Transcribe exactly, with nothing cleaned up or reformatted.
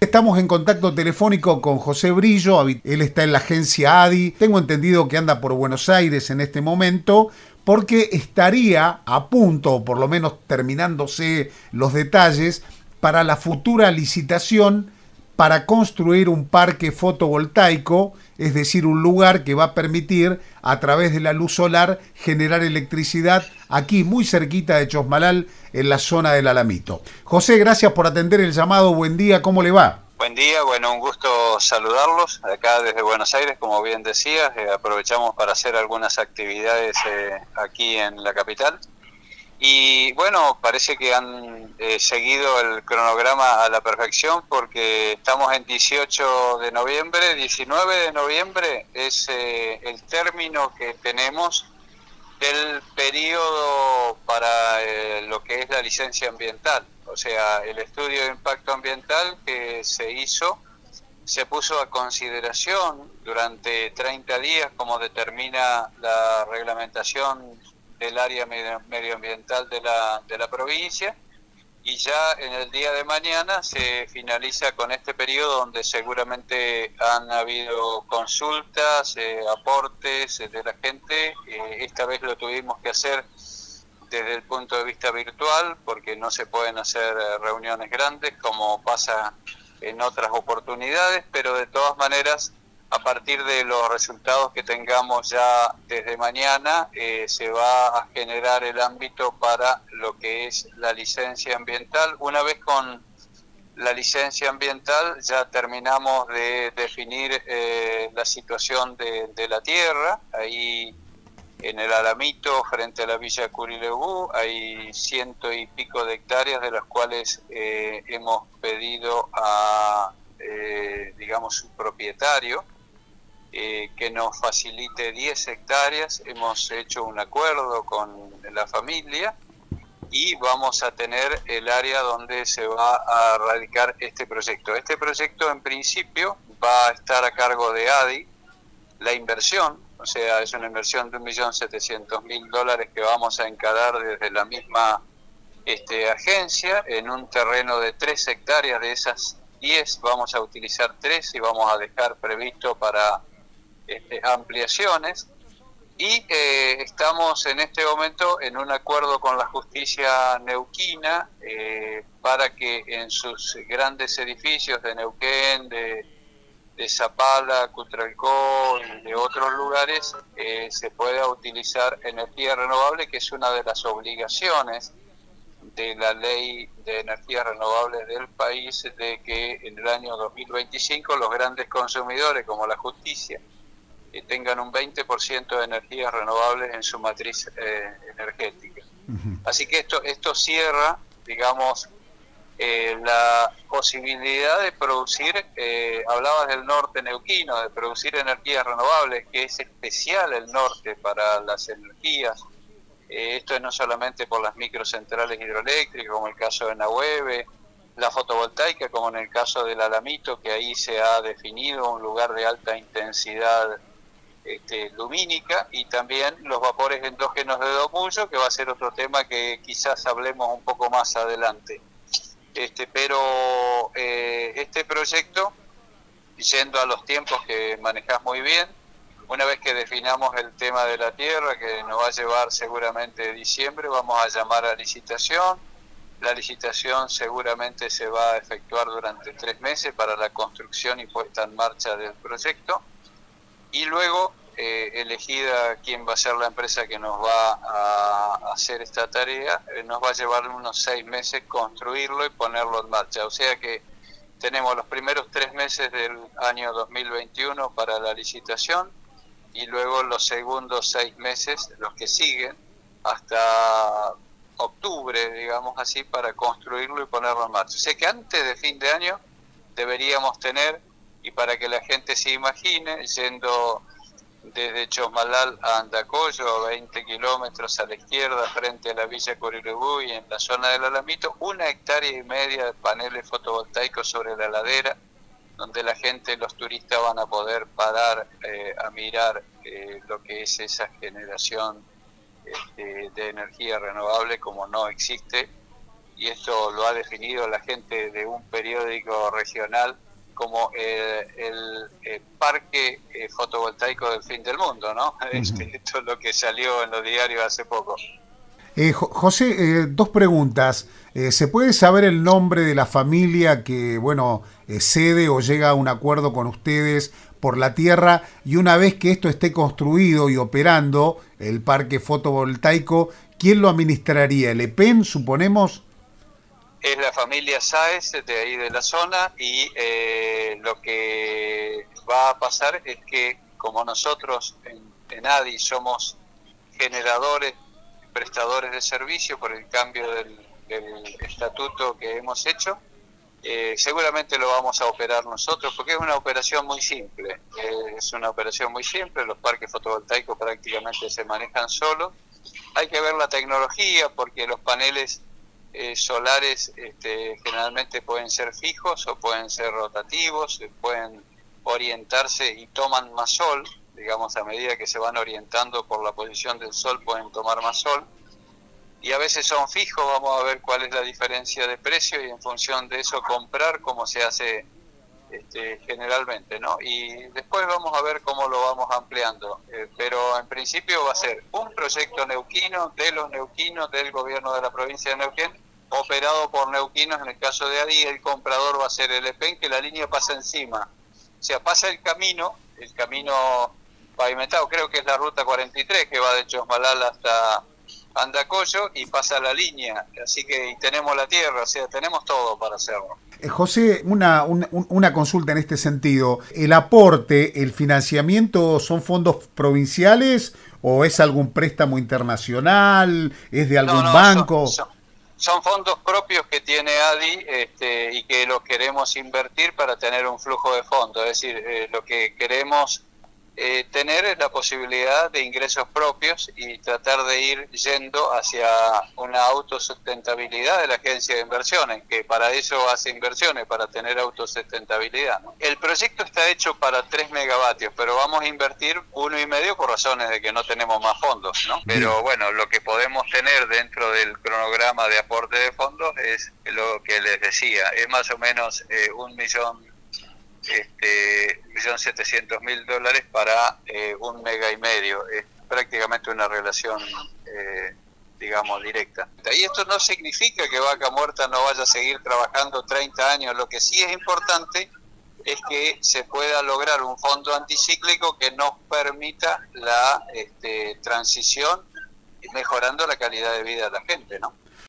Estamos en contacto telefónico con José Brillo, él está en la agencia A D I, tengo entendido que anda por Buenos Aires en este momento, porque estaría a punto, o por lo menos terminándose los detalles, para la futura licitación para construir un parque fotovoltaico, es decir, un lugar que va a permitir, a través de la luz solar, generar electricidad aquí, muy cerquita de Chosmalal, en la zona del Alamito. José, gracias por atender el llamado. Buen día, ¿cómo le va? Buen día, bueno, un gusto saludarlos acá desde Buenos Aires, como bien decías. Eh, aprovechamos para hacer algunas actividades eh, aquí en la capital. Y bueno, parece que han eh, seguido el cronograma a la perfección, porque estamos en dieciocho de noviembre, diecinueve de noviembre es eh, el término que tenemos del periodo para eh, lo que es la licencia ambiental. O sea, el estudio de impacto ambiental que se hizo se puso a consideración durante treinta días, como determina la reglamentación del área medioambiental de la, de la provincia, y ya en el día de mañana se finaliza con este periodo donde seguramente han habido consultas, eh, aportes eh, de la gente. Eh, esta vez lo tuvimos que hacer desde el punto de vista virtual, porque no se pueden hacer reuniones grandes como pasa en otras oportunidades, pero de todas maneras, a partir de los resultados que tengamos ya desde mañana, eh, se va a generar el ámbito para lo que es la licencia ambiental. Una vez con la licencia ambiental ya terminamos de definir eh, la situación de, de la tierra. Ahí en el Alamito, frente a la Villa Curilebu, hay ciento y pico de hectáreas, de las cuales eh, hemos pedido a, eh, digamos, su propietario, Eh, que nos facilite diez hectáreas. Hemos hecho un acuerdo con la familia y vamos a tener el área donde se va a radicar este proyecto. Este proyecto en principio va a estar a cargo de A D I. La inversión, o sea, es una inversión de un millón setecientos mil dólares que vamos a encarar desde la misma este, agencia, en un terreno de tres hectáreas. De esas diez vamos a utilizar tres y vamos a dejar previsto para Este, ampliaciones, y eh, estamos en este momento en un acuerdo con la justicia neuquina eh, para que en sus grandes edificios de Neuquén, de, de Zapala, Cutralcó y de otros lugares eh, se pueda utilizar energía renovable, que es una de las obligaciones de la ley de energías renovables del país, de que en el año dos mil veinticinco los grandes consumidores, como la justicia, que tengan un veinte por ciento de energías renovables en su matriz eh, energética. Uh-huh. Así que esto esto cierra, digamos, eh, la posibilidad de producir, eh, hablabas del norte neuquino, de producir energías renovables, que es especial el norte para las energías. Eh, esto es no solamente por las microcentrales hidroeléctricas, como el caso de Nahueve, la fotovoltaica, como en el caso del Alamito, que ahí se ha definido un lugar de alta intensidad Este, lumínica, y también los vapores endógenos de Domullo, que va a ser otro tema que quizás hablemos un poco más adelante. Este, pero eh, este proyecto, yendo a los tiempos que manejás muy bien, una vez que definamos el tema de la tierra, que nos va a llevar seguramente diciembre, vamos a llamar a licitación. La licitación seguramente se va a efectuar durante tres meses para la construcción y puesta en marcha del proyecto. Y luego, eh, elegida quién va a ser la empresa que nos va a hacer esta tarea, eh, nos va a llevar unos seis meses construirlo y ponerlo en marcha. O sea que tenemos los primeros tres meses del año dos mil veintiuno para la licitación, y luego los segundos seis meses, los que siguen, hasta octubre, digamos así, para construirlo y ponerlo en marcha. O sea que antes de fin de año deberíamos tener, y para que la gente se imagine, yendo desde Chosmalal a Andacollo, a veinte kilómetros a la izquierda, frente a la Villa Curilebu y en la zona del Alamito, una hectárea y media de paneles fotovoltaicos sobre la ladera, donde la gente, los turistas, van a poder parar eh, a mirar eh, lo que es esa generación este, de energía renovable, como no existe y esto lo ha definido la gente de un periódico regional como eh, el, el parque eh, fotovoltaico del fin del mundo, ¿no? Uh-huh. Este, esto es lo que salió en los diarios hace poco. Eh, José, eh, dos preguntas. Eh, ¿Se puede saber el nombre de la familia que, bueno, eh, cede o llega a un acuerdo con ustedes por la tierra? Y una vez que esto esté construido y operando, el parque fotovoltaico, ¿quién lo administraría? ¿El E P E N, suponemos? Es la familia Sáez, de ahí de la zona, y eh, lo que va a pasar es que, como nosotros en, en A D I somos generadores, prestadores de servicio por el cambio del, del estatuto que hemos hecho, eh, seguramente lo vamos a operar nosotros, porque es una operación muy simple, eh, es una operación muy simple, los parques fotovoltaicos prácticamente se manejan solos. Hay que ver la tecnología, porque los paneles eh, solares este, generalmente pueden ser fijos o pueden ser rotativos, pueden orientarse y toman más sol, digamos, a medida que se van orientando por la posición del sol pueden tomar más sol, y a veces son fijos. Vamos a ver cuál es la diferencia de precio y en función de eso comprar, como se hace este, generalmente, ¿no? Y después vamos a ver cómo lo vamos ampliando, eh, pero en principio va a ser un proyecto neuquino, de los neuquinos, del gobierno de la provincia de Neuquén, operado por neuquinos. En el caso de A D I, el comprador va a ser el E P E N, que la línea pasa encima, o sea, pasa el camino, el camino pavimentado, creo que es la ruta cuarenta y tres, que va de Chosmalal hasta Andacollo, y pasa la línea, así que y tenemos la tierra, o sea, tenemos todo para hacerlo. Eh, José, una, una, una consulta en este sentido. ¿El aporte, el financiamiento son fondos provinciales o es algún préstamo internacional, es de algún no, no, banco? Son, son, son fondos propios que tiene A D I este, y que los queremos invertir para tener un flujo de fondos, es decir, eh, lo que queremos Eh, tener es la posibilidad de ingresos propios y tratar de ir yendo hacia una autosustentabilidad de la agencia de inversiones, que para eso hace inversiones, para tener autosustentabilidad, ¿no? El proyecto está hecho para tres megavatios, pero vamos a invertir uno y medio por razones de que no tenemos más fondos, ¿no? Pero bueno, lo que podemos tener dentro del cronograma de aporte de fondos es lo que les decía, es más o menos eh, un millón este millón setecientos mil dólares para eh, un mega y medio. Es prácticamente una relación eh, digamos directa, y esto no significa que Vaca Muerta no vaya a seguir trabajando treinta años. Lo que sí es importante es que se pueda lograr un fondo anticíclico que nos permita la este, transición, mejorando la calidad de vida de la gente, ¿no?